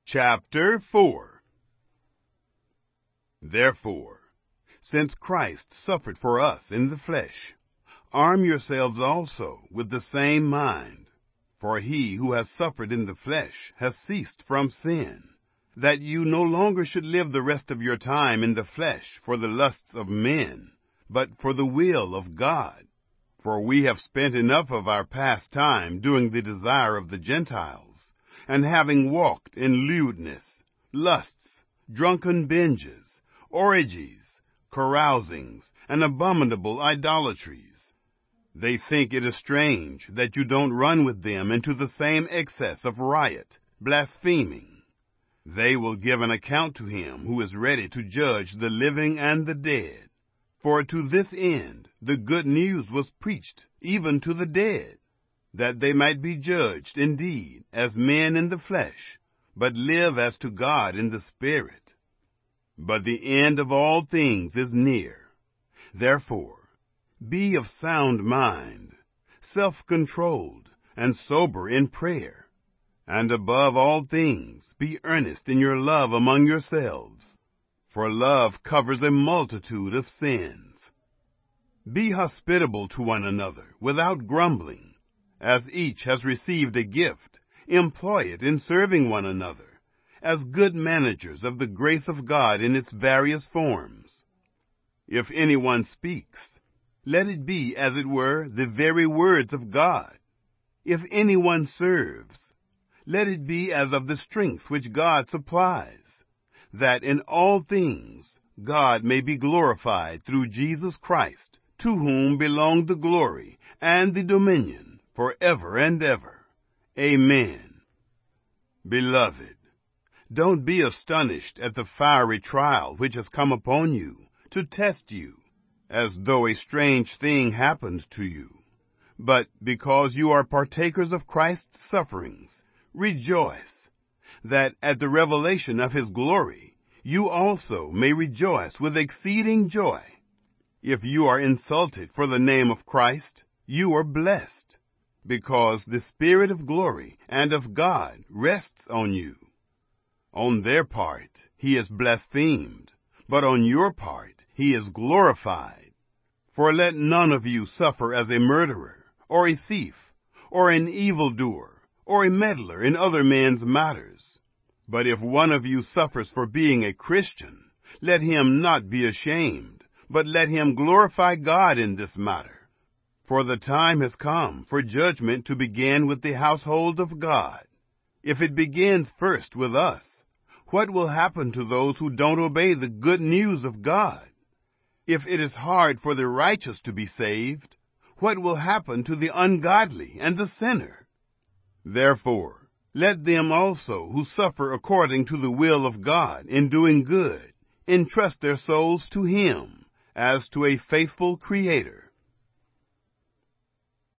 Chapter 4. Therefore, since Christ suffered for us in the flesh, arm yourselves also with the same mind. For he who has suffered in the flesh has ceased from sin, that you no longer should live the rest of your time in the flesh for the lusts of men, but for the will of God. For we have spent enough of our past time doing the desire of the Gentiles, and having walked in lewdness, lusts, drunken binges, orgies, carousings, and abominable idolatries. They think it is strange that you don't run with them into the same excess of riot, blaspheming. They will give an account to him who is ready to judge the living and the dead. For to this end the good news was preached even to the dead, that they might be judged indeed as men in the flesh, but live as to God in the Spirit. But the end of all things is near. Therefore, be of sound mind, self-controlled, and sober in prayer. And above all things, be earnest in your love among yourselves, for love covers a multitude of sins. Be hospitable to one another without grumbling. As each has received a gift, employ it in serving one another, as good managers of the grace of God in its various forms. If anyone speaks, let it be, as it were, the very words of God. If anyone serves, let it be as of the strength which God supplies, that in all things God may be glorified through Jesus Christ, to whom belong the glory and the dominion forever and ever. Amen. Beloved, don't be astonished at the fiery trial which has come upon you to test you, as though a strange thing happened to you. But because you are partakers of Christ's sufferings, rejoice, that at the revelation of his glory you also may rejoice with exceeding joy. If you are insulted for the name of Christ, you are blessed, because the Spirit of glory and of God rests on you. On their part he is blasphemed, but on your part he is glorified. For let none of you suffer as a murderer, or a thief, or an evildoer, or a meddler in other men's matters. But if one of you suffers for being a Christian, let him not be ashamed, but let him glorify God in this matter. For the time has come for judgment to begin with the household of God. If it begins first with us, what will happen to those who don't obey the good news of God? If it is hard for the righteous to be saved, what will happen to the ungodly and the sinner? Therefore, let them also who suffer according to the will of God in doing good entrust their souls to him as to a faithful Creator.